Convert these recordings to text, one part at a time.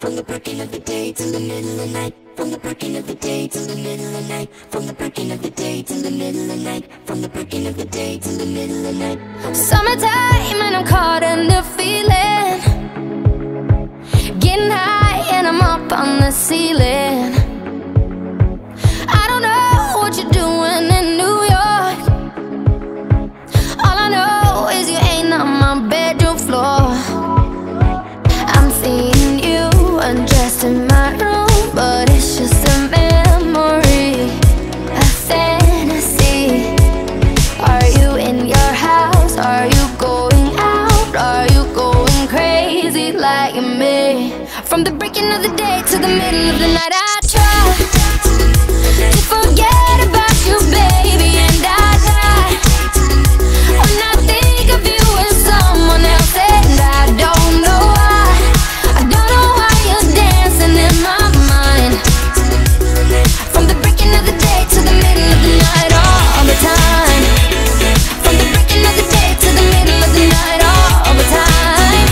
From the breaking of the day till the middle of the night. From the breaking of the day till the middle of the night. From the breaking of the day till the middle of the night. From the breaking of the day till the middle of the night. Summertime and I'm caught in the feeling. Getting high and I'm up on the ceiling. I don't know what you're doing in New York. All I know is you ain't on my bedroom floor. I'm seeing you undressed in my room, but it's just a memory, a fantasy. Are you in your house? Are you going out? Are you going crazy like me? From the breaking of the day to the middle of the night, I try to forget about you, baby, and I die when I think of you with someone else, and I don't know why. I don't know why you're dancing in my mind. From the breaking of the day to the middle of the night, all the time. From the breaking of the day to the middle of the night, all the time.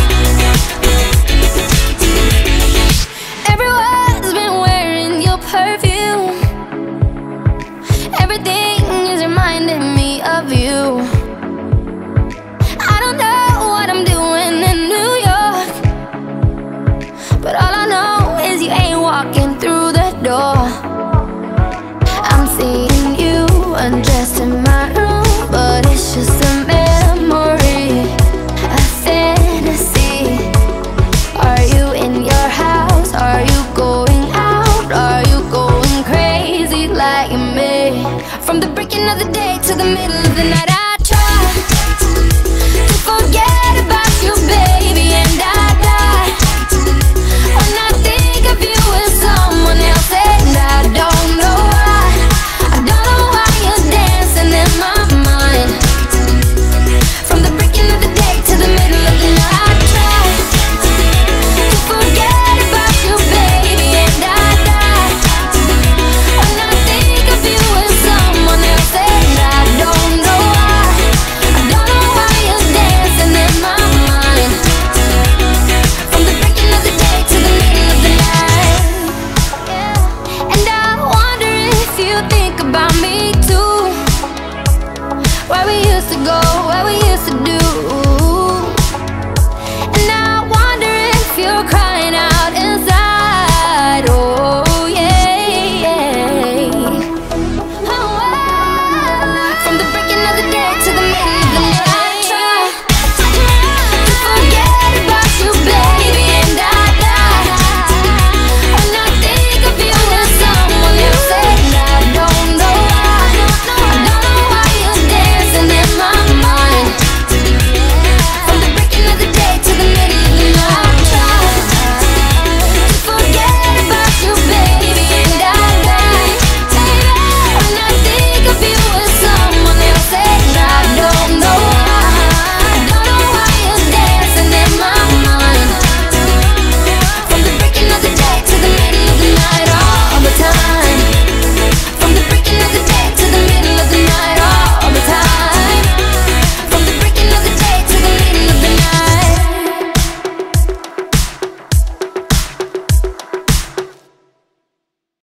Everyone's been wearing your perfume. Everything is reminding me of you. I don't know what I'm doing in New York, but all I know is you ain't walking through the door. I'm seeing you undressed in my room, but it's just a memory, a fantasy. Are you in your house? Are you going out? Are you going crazy like me? From the breaking of the day to the middle of the night,